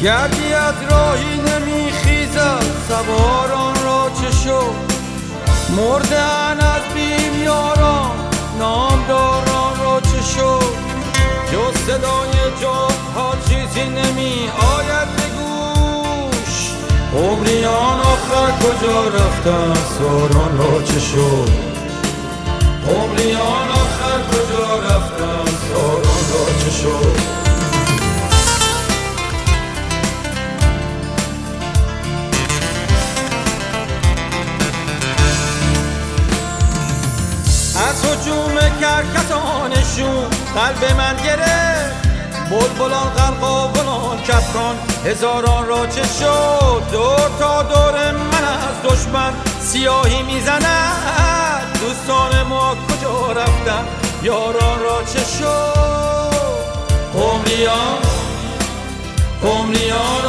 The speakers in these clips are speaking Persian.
گردی از راهی نمیخیزد، سواران را چه شد؟ مردن از بیم یاران، نامداران را چه شد؟ جز صدای جاها چیزی نمی آید به گوش. عمریان آخر کجا رفتن؟ ساران را چه شد؟ عمریان آخر کجا رفتن؟ ساران را چه شد؟ از هجوم کرکسانشون قلب من گرفت، بلبلان غرقاولان کفکان هزاران را چه شد؟ دور تا دور من از دشمن سیاهی میزند، دوستان ما کجا رفتن؟ یاران را چه شد؟ قمریان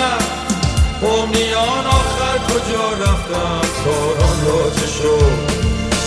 آخر کجا رفتن؟ ساران را چه شد؟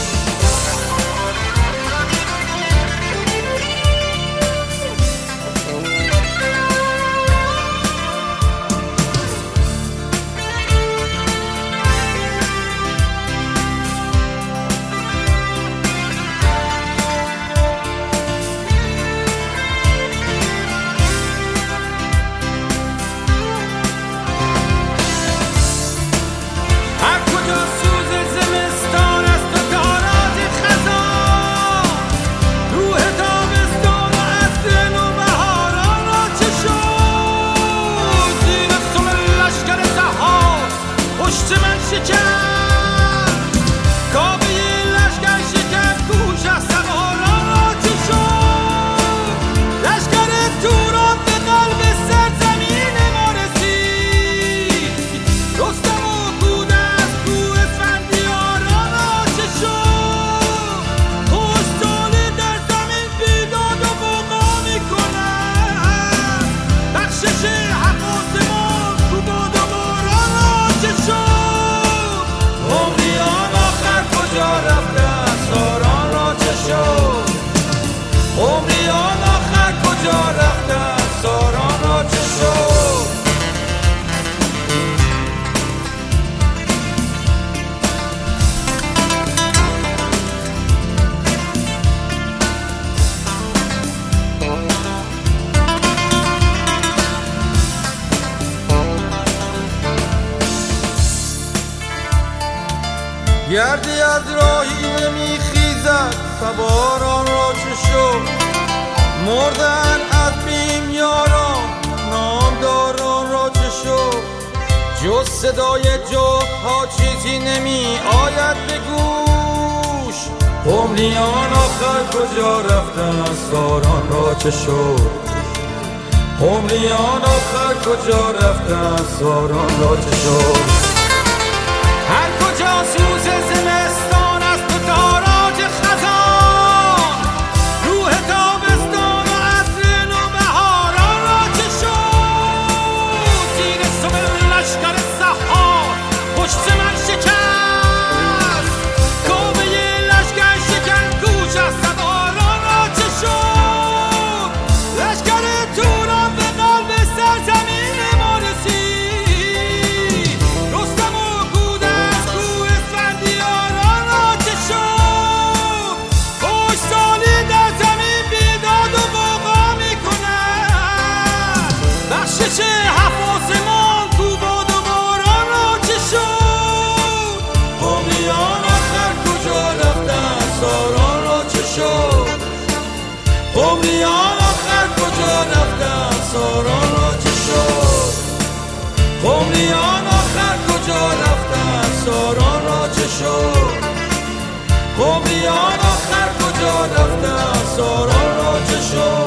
گردی از راهی نمیخیزد، سواران را چه شد؟ مردن از بیم یاران، نامداران را چه شد؟ جز صدای جاها چیزی نمی آید به گوش. عمریان آخر کجا رفتن؟ ساران را چه شد؟ عمریان آخر کجا رفتن؟ ساران را چه شد؟ هر کجا سوز زمستان است و تاراج خزان، روح تابستان و عطر نوبهاران را چه شد؟ زیر صبح لشکر سحار پشت من شکست، کابه لشکر شکن گوش از سواران را چه شد؟ لشکر توران به قلب سرزمین ما رسید، رستم و حفاظمان تو باد و باران را چه شد؟ قمریان آخر کجا رفتن؟ ساران را چه شد؟ قمریان آخر کجا رفتن؟ ساران را چه شد؟ قمریان آخر کجا رفتن؟ ساران را چه شد؟ قمریان آخر کجا رفتن؟ ساران را چه شد؟